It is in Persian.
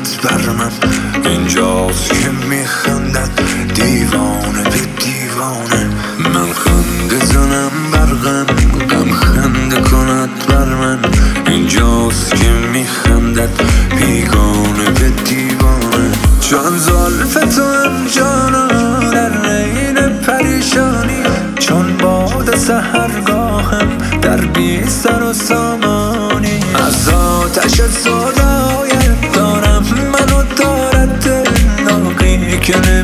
کند بر من. اینجاست که میخندد دیوانه به دیوانه. من خنده زنم بر غم خنده کند بر من. اینجاست که میخندد بیگانه به دیوانه. چون زلف تو هم جانا در عین پریشانی، چون باد سحرگاهم در بی سر و سامانی. از آتش سودایت دارم منو دارد دل ناقی که